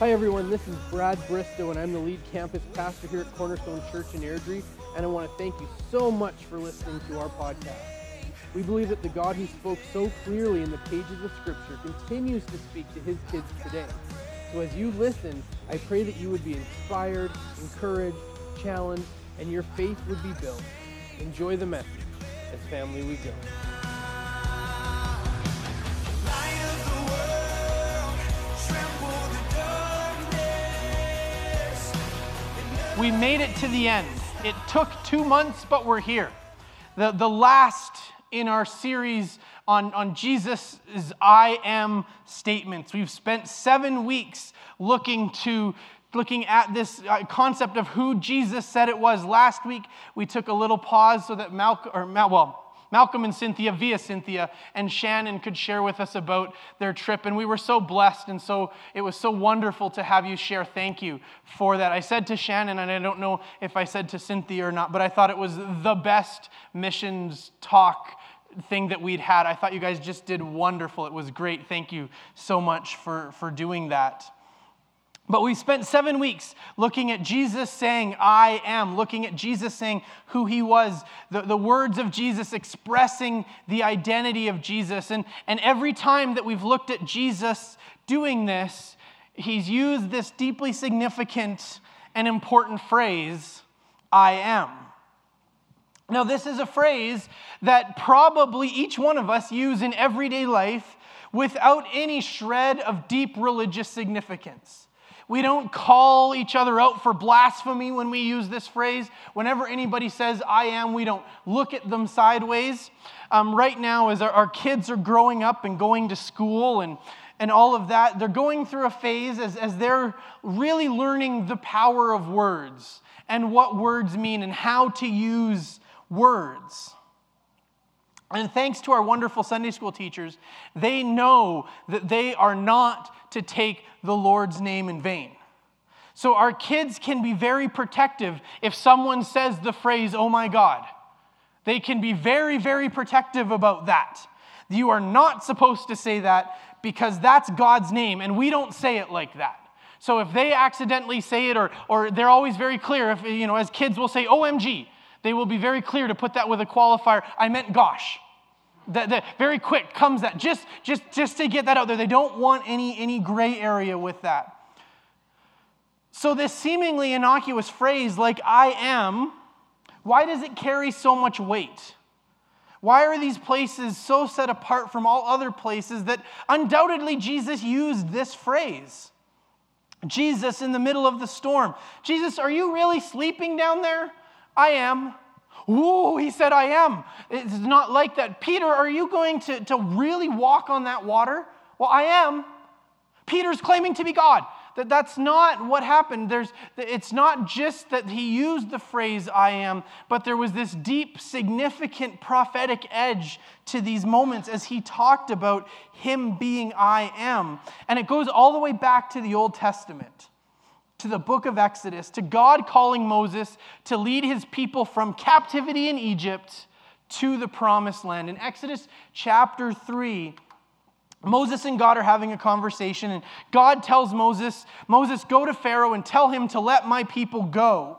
Hi everyone, this is Brad Bristow and I'm the lead campus pastor here at Cornerstone Church in Airdrie, and I want to thank you so much for listening to our podcast. We believe that the God who spoke so clearly in the pages of Scripture continues to speak to His kids today. So as you listen, I pray that you would be inspired, encouraged, challenged, and your faith would be built. Enjoy the message. As family we go. We made it to the end. It took 2 months, but we're here. The last in our series on Jesus' I am statements. We've spent 7 weeks looking at this concept of who Jesus said it was. Last week, we took a little pause so that Malcolm and Cynthia, via Cynthia, and Shannon could share with us about their trip. And we were so blessed, and so it was so wonderful to have you share. Thank you for that. I said to Shannon, and I don't know if I said to Cynthia or not, but I thought it was the best missions talk thing that we'd had. I thought you guys just did wonderful. It was great. Thank you so much for doing that. But we spent 7 weeks looking at Jesus saying, I am, looking at Jesus saying who He was, the words of Jesus expressing the identity of Jesus. And every time that we've looked at Jesus doing this, He's used this deeply significant and important phrase, I am. Now, this is a phrase that probably each one of us use in everyday life without any shred of deep religious significance. We don't call each other out for blasphemy when we use this phrase. Whenever anybody says, I am, we don't look at them sideways. Right now, as our kids are growing up and going to school and all of that, they're going through a phase as they're really learning the power of words and what words mean and how to use words. And thanks to our wonderful Sunday school teachers, they know that they are not to take the Lord's name in vain. So our kids can be very protective if someone says the phrase, oh my God. They can be very, very protective about that. You are not supposed to say that because that's God's name, and we don't say it like that. So if they accidentally say it, or they're always very clear, if as kids will say OMG, they will be very clear to put that with a qualifier, I meant gosh. That very quick comes that, just to get that out there. They don't want any gray area with that. So this seemingly innocuous phrase like I am, why does it carry so much weight? Why are these places so set apart from all other places that undoubtedly Jesus used this phrase? Jesus in the middle of the storm. Jesus, are you really sleeping down there? I am. Ooh, He said, I am. It's not like that. Peter, are you going to really walk on that water? Well, I am. Peter's claiming to be God. That's not what happened. It's not just that he used the phrase I am, but there was this deep, significant prophetic edge to these moments as He talked about Him being I am. And it goes all the way back to the Old Testament, to the book of Exodus, to God calling Moses to lead His people from captivity in Egypt to the promised land. In Exodus chapter 3, Moses and God are having a conversation, and God tells Moses, go to Pharaoh and tell him to let my people go.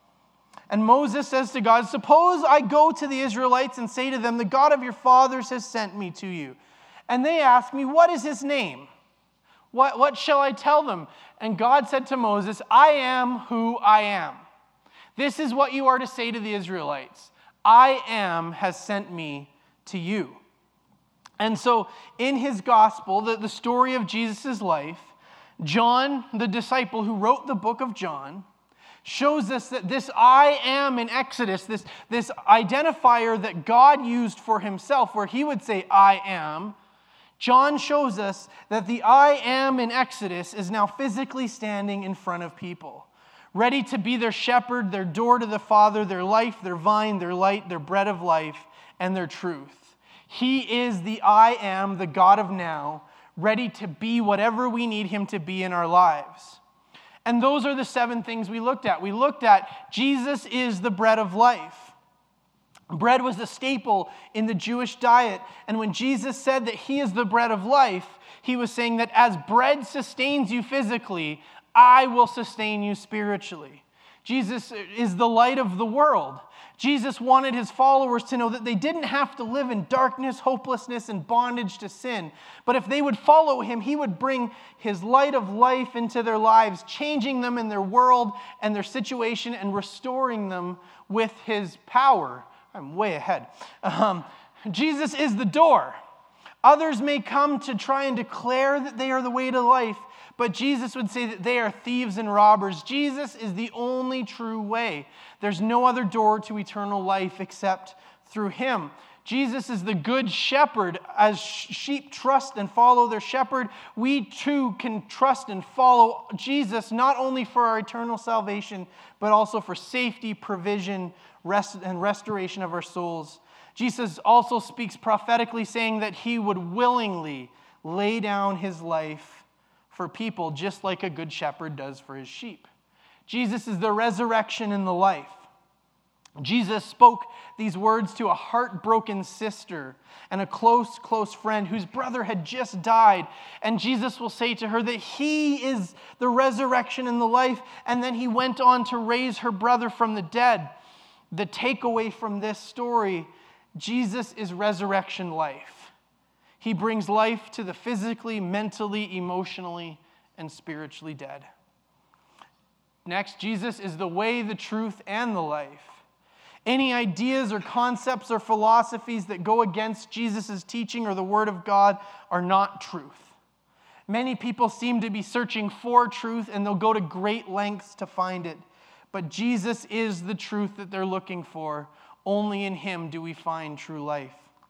And Moses says to God, suppose I go to the Israelites and say to them, the God of your fathers has sent me to you. And they ask me, what is His name? What shall I tell them? And God said to Moses, I am who I am. This is what you are to say to the Israelites. I am has sent me to you. And so in his gospel, the story of Jesus' life, John, the disciple who wrote the book of John, shows us that this I am in Exodus, this identifier that God used for Himself, where He would say I am, John shows us that the I am in Exodus is now physically standing in front of people, ready to be their shepherd, their door to the Father, their life, their vine, their light, their bread of life, and their truth. He is the I am, the God of now, ready to be whatever we need Him to be in our lives. And those are the 7 things we looked at. We looked at Jesus is the bread of life. Bread was a staple in the Jewish diet. And when Jesus said that he is the bread of life, he was saying that as bread sustains you physically, I will sustain you spiritually. Jesus is the light of the world. Jesus wanted his followers to know that they didn't have to live in darkness, hopelessness, and bondage to sin. But if they would follow him, he would bring his light of life into their lives, changing them in their world and their situation and restoring them with his power. I'm way ahead. Jesus is the door. Others may come to try and declare that they are the way to life, but Jesus would say that they are thieves and robbers. Jesus is the only true way. There's no other door to eternal life except through him. Jesus is the good shepherd. As sheep trust and follow their shepherd, we too can trust and follow Jesus, not only for our eternal salvation, but also for safety, provision, rest, and restoration of our souls. Jesus also speaks prophetically, saying that he would willingly lay down his life for people, just like a good shepherd does for his sheep. Jesus is the resurrection and the life. Jesus spoke these words to a heartbroken sister and a close friend whose brother had just died. And Jesus will say to her that he is the resurrection and the life. And then he went on to raise her brother from the dead. The takeaway from this story, Jesus is resurrection life. He brings life to the physically, mentally, emotionally, and spiritually dead. Next, Jesus is the way, the truth, and the life. Any ideas or concepts or philosophies that go against Jesus' teaching or the Word of God are not truth. Many people seem to be searching for truth, and they'll go to great lengths to find it. But Jesus is the truth that they're looking for. Only in him do we find true life.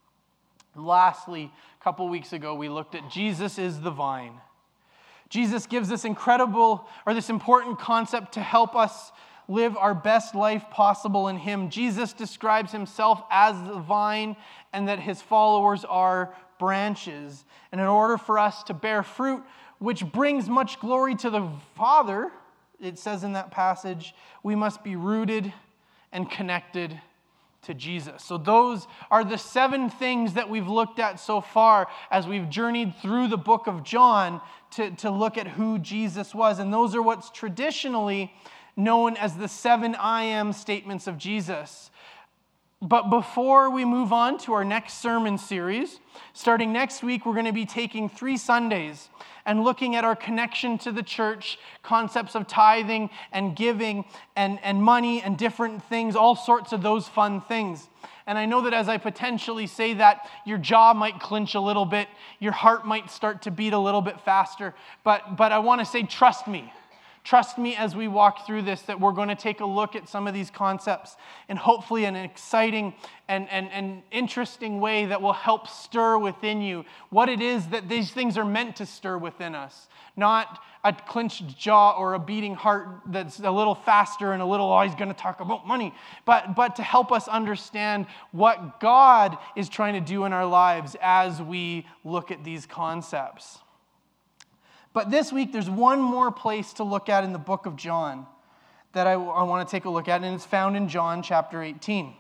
And lastly, a couple weeks ago, we looked at Jesus is the vine. Jesus gives this this important concept to help us live our best life possible in him. Jesus describes himself as the vine and that his followers are branches. And in order for us to bear fruit, which brings much glory to the Father, it says in that passage, we must be rooted and connected to Jesus. So those are the 7 things that we've looked at so far as we've journeyed through the book of John to look at who Jesus was. And those are what's traditionally known as the 7 I am statements of Jesus. But before we move on to our next sermon series, starting next week, we're going to be taking 3 Sundays and looking at our connection to the church, concepts of tithing and giving and money and different things, all sorts of those fun things. And I know that as I potentially say that, your jaw might clench a little bit, your heart might start to beat a little bit faster, but I want to say, trust me. Trust me as we walk through this that we're going to take a look at some of these concepts in hopefully an exciting and interesting way that will help stir within you what it is that these things are meant to stir within us. Not a clenched jaw or a beating heart that's a little faster and a little, he's going to talk about money, but to help us understand what God is trying to do in our lives as we look at these concepts. But this week, there's one more place to look at in the book of John that I want to take a look at, and it's found in John chapter 18.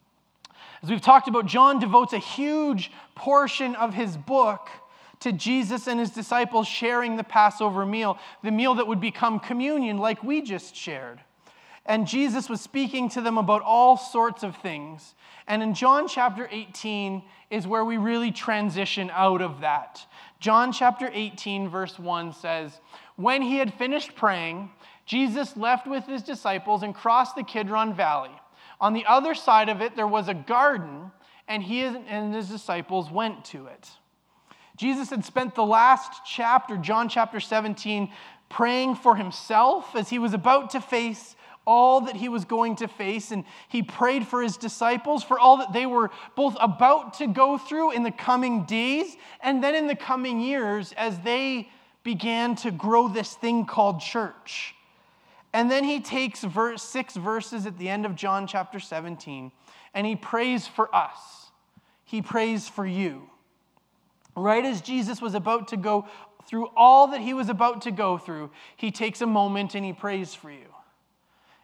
As we've talked about, John devotes a huge portion of his book to Jesus and his disciples sharing the Passover meal, the meal that would become communion like we just shared. And Jesus was speaking to them about all sorts of things. And in John chapter 18 is where we really transition out of that. John chapter 18, verse 1 says, "When he had finished praying, Jesus left with his disciples and crossed the Kidron Valley. On the other side of it, there was a garden, and he and his disciples went to it." Jesus had spent the last chapter, John chapter 17, praying for himself as he was about to face all that he was going to face, and he prayed for his disciples for all that they were both about to go through in the coming days and then in the coming years as they began to grow this thing called church. And then he takes 6 verses at the end of John chapter 17, and he prays for us. He prays for you. Right as Jesus was about to go through all that he was about to go through, he takes a moment and he prays for you.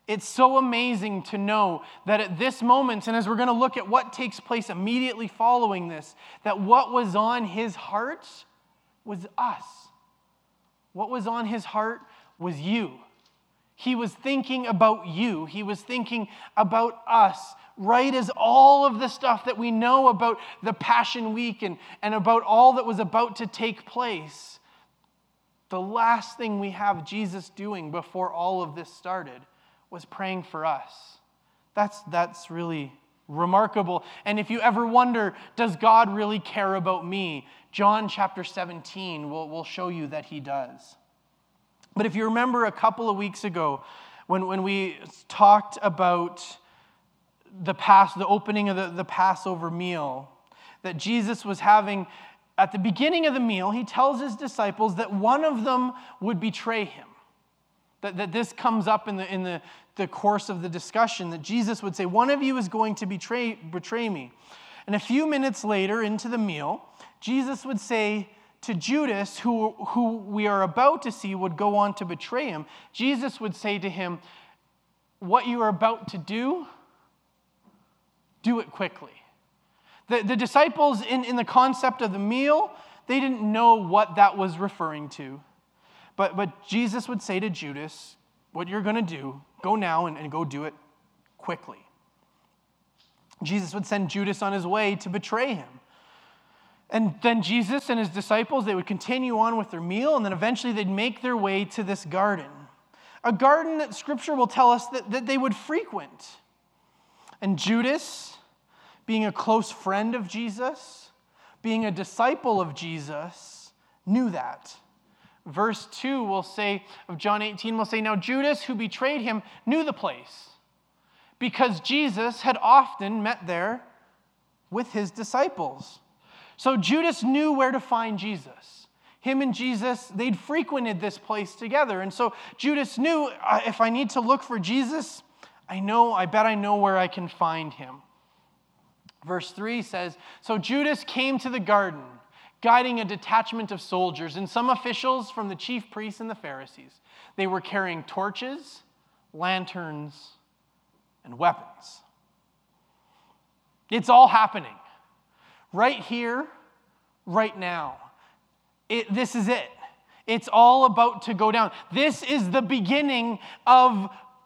It's so amazing to know that at this moment, and as we're going to look at what takes place immediately following this, that what was on his heart was us. What was on his heart was you. He was thinking about you. He was thinking about us, right as all of the stuff that we know about the Passion Week and about all that was about to take place. The last thing we have Jesus doing before all of this started was praying for us. That's really remarkable. And if you ever wonder, does God really care about me? John chapter 17 will show you that he does. But if you remember a couple of weeks ago when we talked about the opening of the Passover meal that Jesus was having, at the beginning of the meal, he tells his disciples that one of them would betray him. That this comes up in the course of the discussion, that Jesus would say, one of you is going to betray me. And a few minutes later into the meal, Jesus would say to Judas, who we are about to see would go on to betray him, Jesus would say to him, what you are about to do it quickly. The disciples, in the concept of the meal, they didn't know what that was referring to. But Jesus would say to Judas, what you're going to do, go now and go do it quickly. Jesus would send Judas on his way to betray him. And then Jesus and his disciples, they would continue on with their meal, and then eventually they'd make their way to this garden. A garden that Scripture will tell us that they would frequent. And Judas, being a close friend of Jesus, being a disciple of Jesus, knew that. Verse 2 will say, of John 18 will say, now Judas, who betrayed him, knew the place, because Jesus had often met there with his disciples. So Judas knew where to find Jesus. Him and Jesus, they'd frequented this place together. And so Judas knew, if I need to look for Jesus, I bet I know where I can find him. Verse 3 says, so Judas came to the garden, guiding a detachment of soldiers and some officials from the chief priests and the Pharisees. They were carrying torches, lanterns, and weapons. It's all happening. Right here, right now. This is it. It's all about to go down. This is the beginning of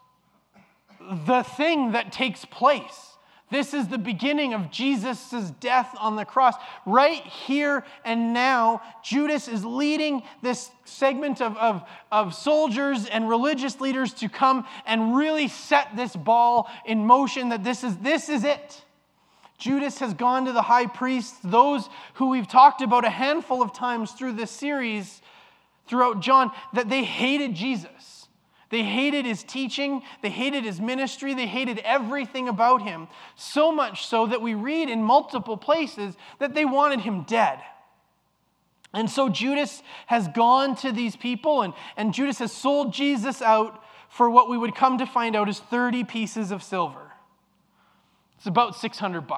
the thing that takes place. This is the beginning of Jesus' death on the cross. Right here and now, Judas is leading this segment of soldiers and religious leaders to come and really set this ball in motion, that this is it. Judas has gone to the high priests, those who we've talked about a handful of times through this series, throughout John, that they hated Jesus. They hated his teaching, they hated his ministry, they hated everything about him, so much so that we read in multiple places that they wanted him dead. And so Judas has gone to these people, and Judas has sold Jesus out for what we would come to find out is 30 pieces of silver. It's about $600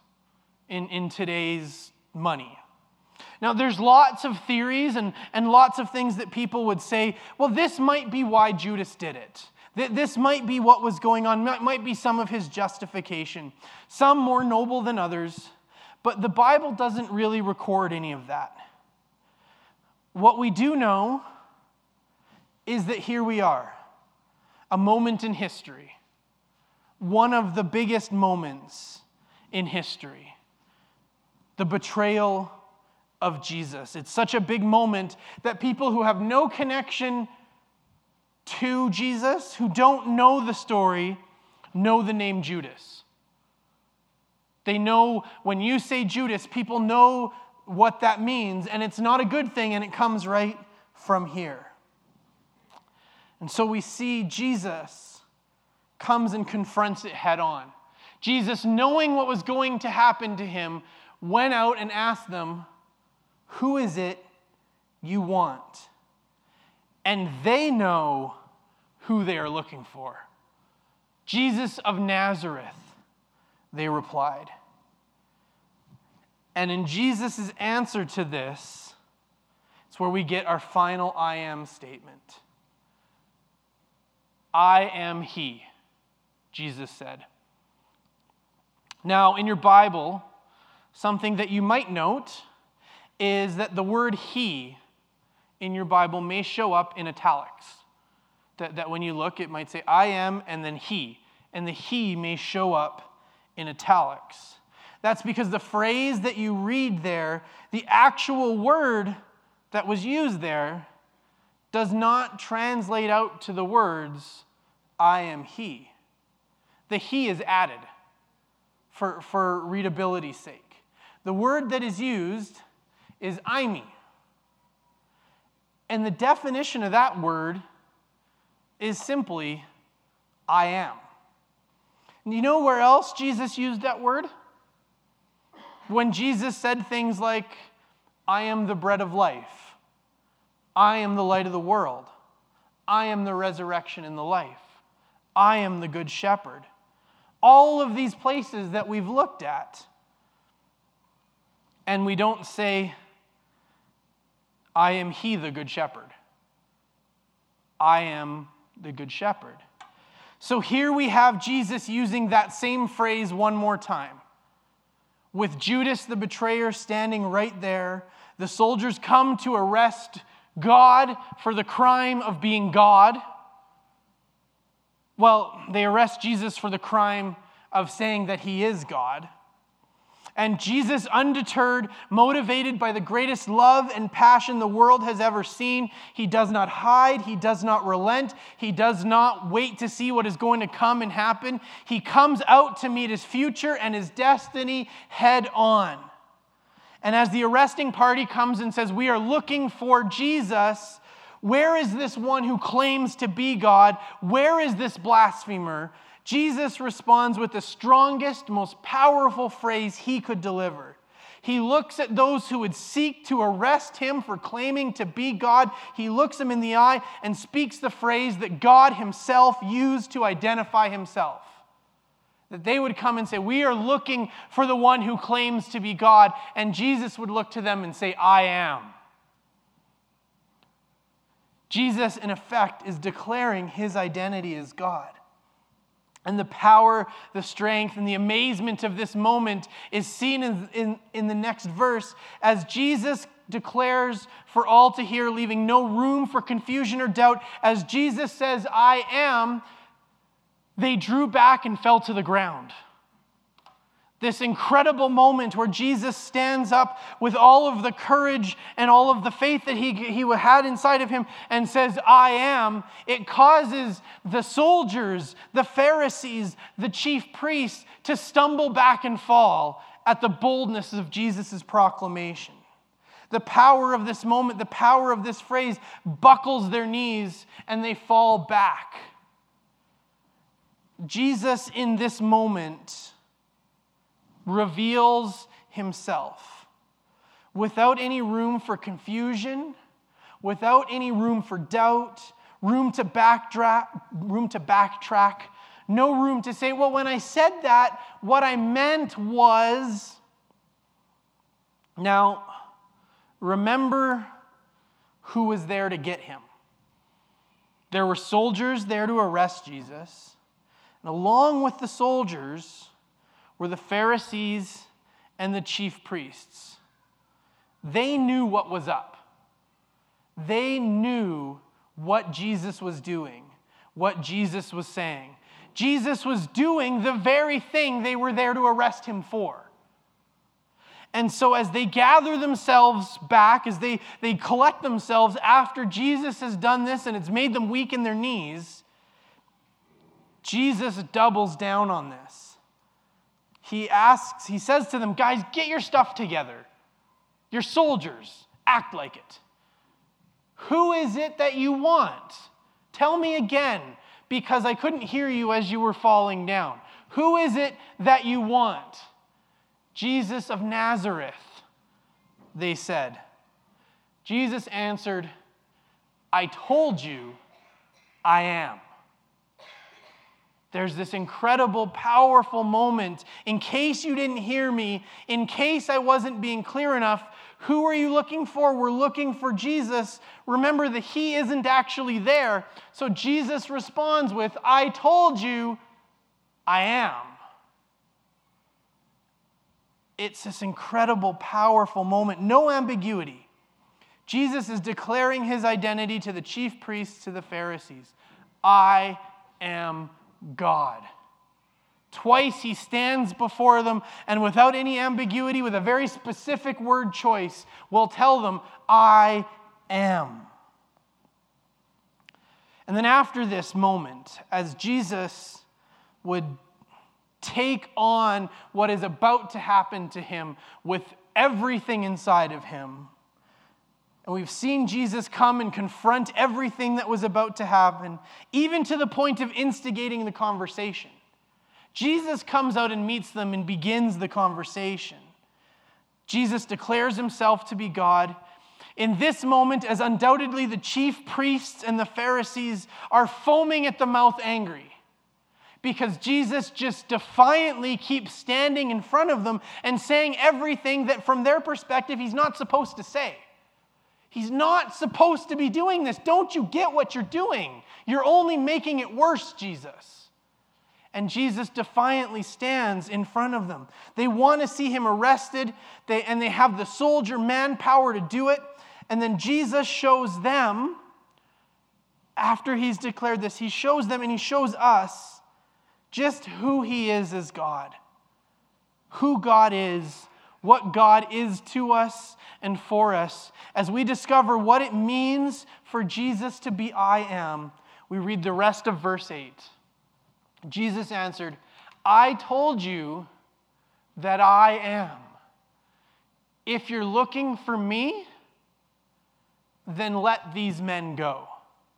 in today's money. Now, there's lots of theories and lots of things that people would say, well, this might be why Judas did it. This might be what was going on, might be some of his justification. Some more noble than others, but the Bible doesn't really record any of that. What we do know is that here we are, a moment in history, one of the biggest moments in history, the betrayal of Jesus. It's such a big moment that people who have no connection to Jesus, who don't know the story, know the name Judas. They know when you say Judas, people know what that means, and it's not a good thing, and it comes right from here. And so we see Jesus comes and confronts it head on. Jesus, knowing what was going to happen to him, went out and asked them, who is it you want? And they know who they are looking for. Jesus of Nazareth, they replied. And in Jesus' answer to this, it's where we get our final I am statement. I am he. Jesus said. Now, in your Bible, something that you might note is that the word he in your Bible may show up in italics. That when you look, it might say, I am, and then he. And the he may show up in italics. That's because the phrase that you read there, the actual word that was used there, does not translate out to the words, I am he. The he is added for readability's sake. The word that is used is eimi. And the definition of that word is simply, I am. And you know where else Jesus used that word? When Jesus said things like, I am the bread of life. I am the light of the world. I am the resurrection and the life. I am the good shepherd. All of these places that we've looked at, and we don't say, I am he, the good shepherd. I am the good shepherd. So here we have Jesus using that same phrase one more time. With Judas the betrayer standing right there, the soldiers come to arrest God for the crime of being God. Well, they arrest Jesus for the crime of saying that he is God. And Jesus, undeterred, motivated by the greatest love and passion the world has ever seen, he does not hide, he does not relent, he does not wait to see what is going to come and happen. He comes out to meet his future and his destiny head on. And as the arresting party comes and says, we are looking for Jesus, where is this one who claims to be God? Where is this blasphemer? Jesus responds with the strongest, most powerful phrase he could deliver. He looks at those who would seek to arrest him for claiming to be God. He looks them in the eye and speaks the phrase that God himself used to identify himself. That they would come and say, we are looking for the one who claims to be God. And Jesus would look to them and say, I am. Jesus, in effect, is declaring his identity as God. And the power, the strength, and the amazement of this moment is seen in the next verse as Jesus declares for all to hear, leaving no room for confusion or doubt. As Jesus says, I am, they drew back and fell to the ground. This incredible moment where Jesus stands up with all of the courage and all of the faith that he had inside of him and says, I am, it causes the soldiers, the Pharisees, the chief priests to stumble back and fall at the boldness of Jesus' proclamation. The power of this moment, the power of this phrase buckles their knees and they fall back. Jesus in this moment reveals himself without any room for confusion, without any room for doubt, room to backtrack, no room to say, well, when I said that, what I meant was. Now, remember who was there to get him. There were soldiers there to arrest Jesus, and along with the soldiers were the Pharisees and the chief priests. They knew what was up. They knew what Jesus was doing, what Jesus was saying. Jesus was doing the very thing they were there to arrest him for. And so as they gather themselves back, as they collect themselves after Jesus has done this and it's made them weak in their knees, Jesus doubles down on this. He says to them, guys, get your stuff together. You're soldiers. Act like it. Who is it that you want? Tell me again, because I couldn't hear you as you were falling down. Who is it that you want? Jesus of Nazareth, they said. Jesus answered, I told you I am. There's this incredible, powerful moment. In case you didn't hear me, in case I wasn't being clear enough, who are you looking for? We're looking for Jesus. Remember that he isn't actually there. So Jesus responds with, I told you I am. It's this incredible, powerful moment. No ambiguity. Jesus is declaring his identity to the chief priests, to the Pharisees. I am God. Twice he stands before them and without any ambiguity, with a very specific word choice, will tell them, I am. And then after this moment, as Jesus would take on what is about to happen to him with everything inside of him, and we've seen Jesus come and confront everything that was about to happen, even to the point of instigating the conversation. Jesus comes out and meets them and begins the conversation. Jesus declares himself to be God. In this moment, as undoubtedly the chief priests and the Pharisees are foaming at the mouth angry, because Jesus just defiantly keeps standing in front of them and saying everything that from their perspective he's not supposed to say. He's not supposed to be doing this. Don't you get what you're doing? You're only making it worse, Jesus. And Jesus defiantly stands in front of them. They want to see him arrested, and they have the soldier manpower to do it. And then Jesus shows them, after he's declared this, he shows them and he shows us just who he is as God. Who God is, what God is to us and for us. As we discover what it means for Jesus to be I am, we read the rest of verse 8. Jesus answered, I told you that I am. If you're looking for me, then let these men go.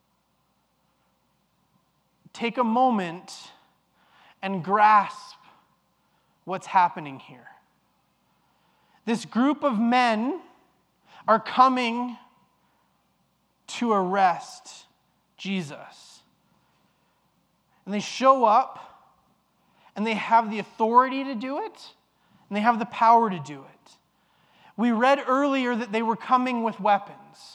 Take a moment and grasp what's happening here. This group of men are coming to arrest Jesus. And they show up, and they have the authority to do it, and they have the power to do it. We read earlier that they were coming with weapons.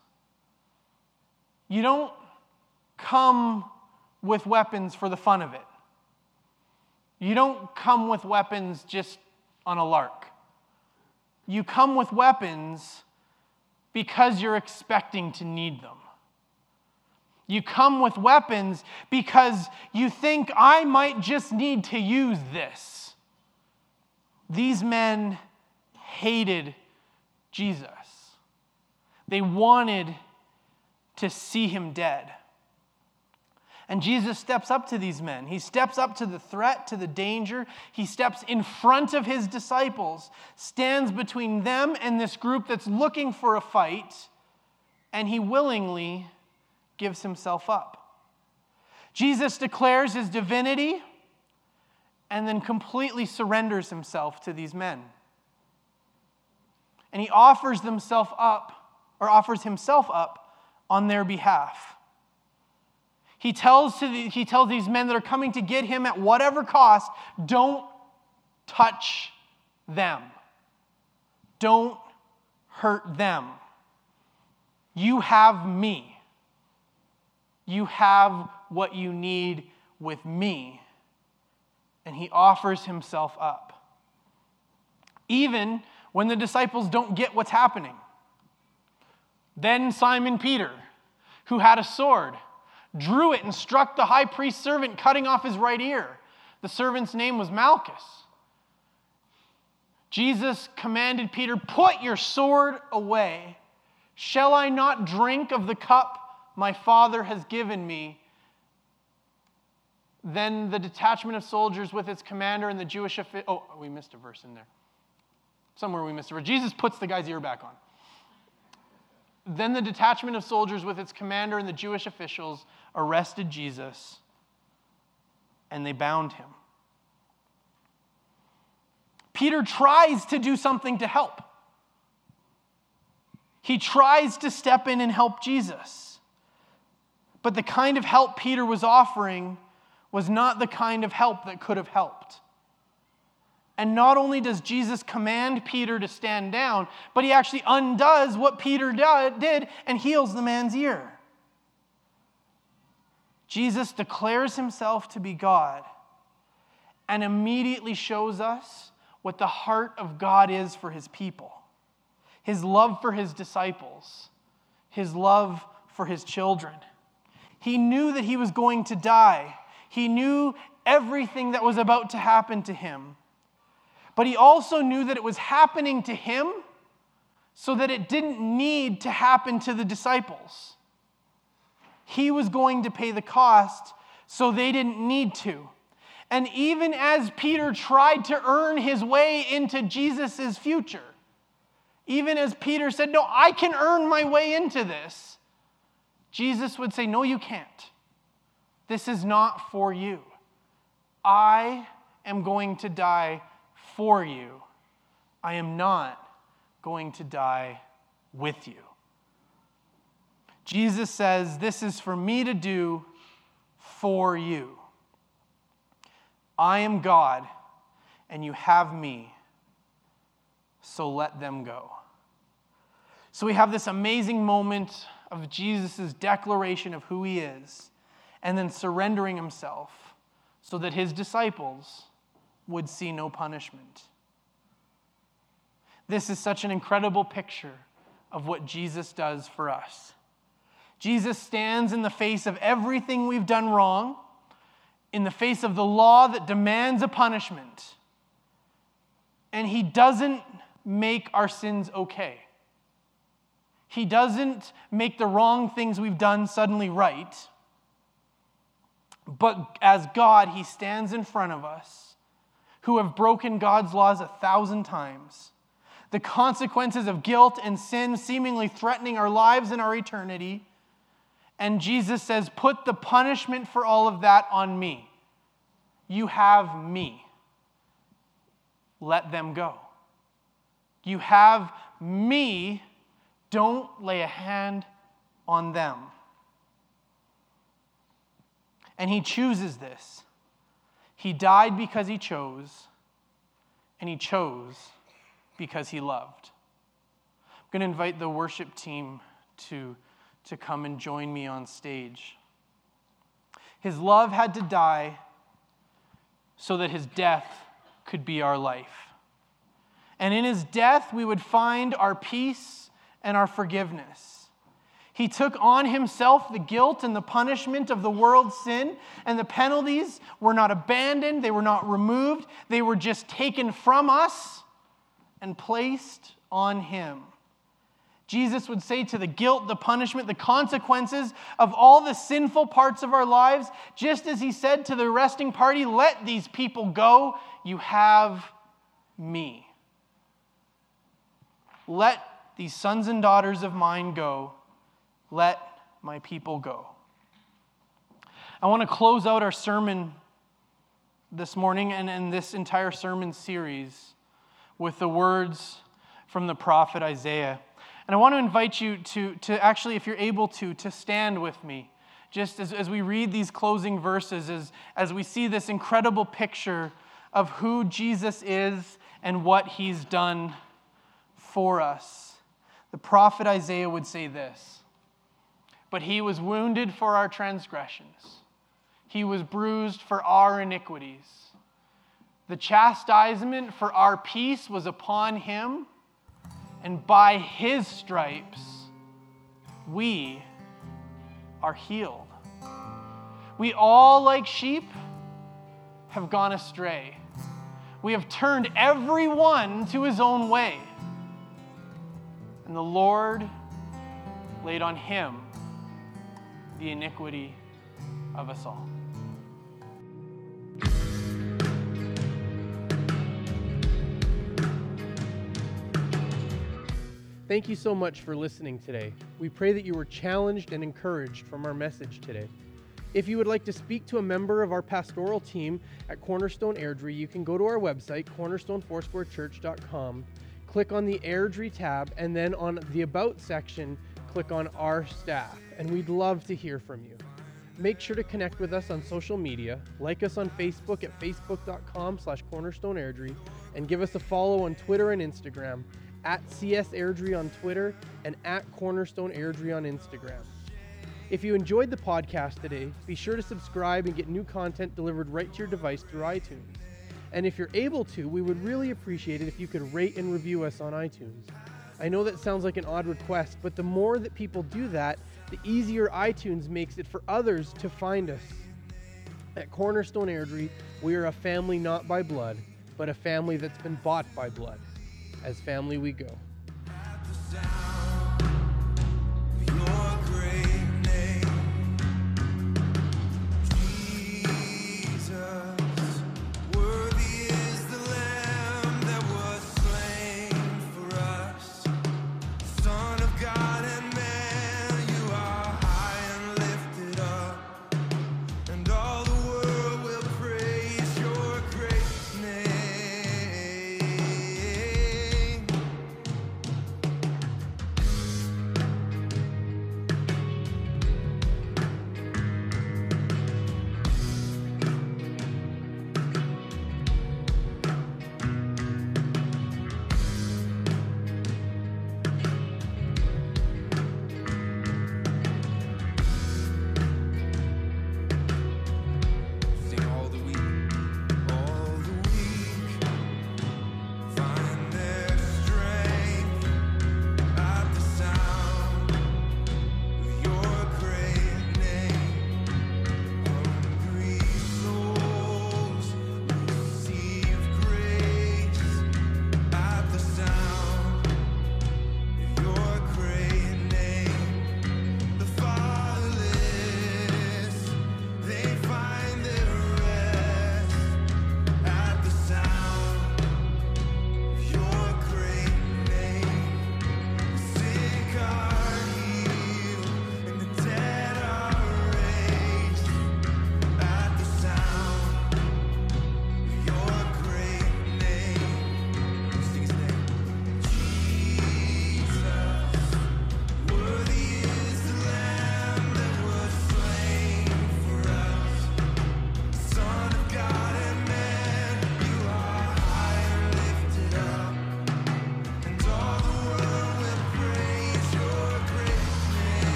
You don't come with weapons for the fun of it. You don't come with weapons just on a lark. You come with weapons because you're expecting to need them. You come with weapons because you think, I might just need to use this. These men hated Jesus. They wanted to see him dead. And Jesus steps up to these men. He steps up to the threat, to the danger. He steps in front of his disciples, stands between them and this group that's looking for a fight, and he willingly gives himself up. Jesus declares his divinity and then completely surrenders himself to these men. And he offers himself up on their behalf. He tells these men that are coming to get him at whatever cost, don't touch them. Don't hurt them. You have me. You have what you need with me. And he offers himself up. Even when the disciples don't get what's happening. Then Simon Peter, who had a sword, drew it and struck the high priest's servant, cutting off his right ear. The servant's name was Malchus. Jesus commanded Peter, put your sword away. Shall I not drink of the cup my Father has given me? Then the detachment of soldiers with its commander and the Jewish we missed a verse in there. Somewhere we missed a verse. Jesus puts the guy's ear back on. Then the detachment of soldiers with its commander and the Jewish officials arrested Jesus, and they bound him. Peter tries to do something to help. He tries to step in and help Jesus. But the kind of help Peter was offering was not the kind of help that could have helped. And not only does Jesus command Peter to stand down, but he actually undoes what Peter did and heals the man's ear. Jesus declares himself to be God, and immediately shows us what the heart of God is for his people. His love for his disciples. His love for his children. He knew that he was going to die. He knew everything that was about to happen to him. But he also knew that it was happening to him so that it didn't need to happen to the disciples. He was going to pay the cost so they didn't need to. And even as Peter tried to earn his way into Jesus' future, even as Peter said, no, I can earn my way into this, Jesus would say, no, you can't. This is not for you. I am going to die for you. I am not going to die with you. Jesus says, this is for me to do for you. I am God, and you have me, so let them go. So we have this amazing moment of Jesus' declaration of who he is, and then surrendering himself so that his disciples would see no punishment. This is such an incredible picture of what Jesus does for us. Jesus stands in the face of everything we've done wrong, in the face of the law that demands a punishment, and he doesn't make our sins okay. He doesn't make the wrong things we've done suddenly right. But as God, he stands in front of us who have broken God's laws 1,000 times. The consequences of guilt and sin seemingly threatening our lives and our eternity. And Jesus says, put the punishment for all of that on me. You have me. Let them go. You have me. Don't lay a hand on them. And he chooses this. He died because he chose, and he chose because he loved. I'm going to invite the worship team to come and join me on stage. His love had to die so that his death could be our life. And in his death, we would find our peace and our forgiveness. He took on himself the guilt and the punishment of the world's sin, and the penalties were not abandoned, they were not removed, they were just taken from us and placed on him. Jesus would say to the guilt, the punishment, the consequences of all the sinful parts of our lives, just as he said to the arresting party, let these people go, you have me. Let these sons and daughters of mine go. Let my people go. I want to close out our sermon this morning and this entire sermon series with the words from the prophet Isaiah. And I want to invite you to actually, if you're able to stand with me, just as we read these closing verses, as we see this incredible picture of who Jesus is and what he's done for us. The prophet Isaiah would say this, but he was wounded for our transgressions. He was bruised for our iniquities. The chastisement for our peace was upon him, and by his stripes we are healed. We all, like sheep, have gone astray. We have turned every one to his own way. And the Lord laid on him the iniquity of us all. Thank you so much for listening today. We pray that you were challenged and encouraged from our message today. If you would like to speak to a member of our pastoral team at Cornerstone Airdrie, you can go to our website, cornerstonefoursquarechurch.com, click on the Airdrie tab, and then on the About section, click on Our Staff, and we'd love to hear from you. Make sure to connect with us on social media, like us on Facebook at facebook.com/cornerstoneairdrie, and give us a follow on Twitter and Instagram, at CS Airdrie on Twitter and at Cornerstone Airdrie on Instagram. If you enjoyed the podcast today, be sure to subscribe and get new content delivered right to your device through iTunes. And if you're able to, we would really appreciate it if you could rate and review us on iTunes. I know that sounds like an odd request, but the more that people do that, the easier iTunes makes it for others to find us. At Cornerstone Airdrie, we are a family not by blood, but a family that's been bought by blood. As family we go.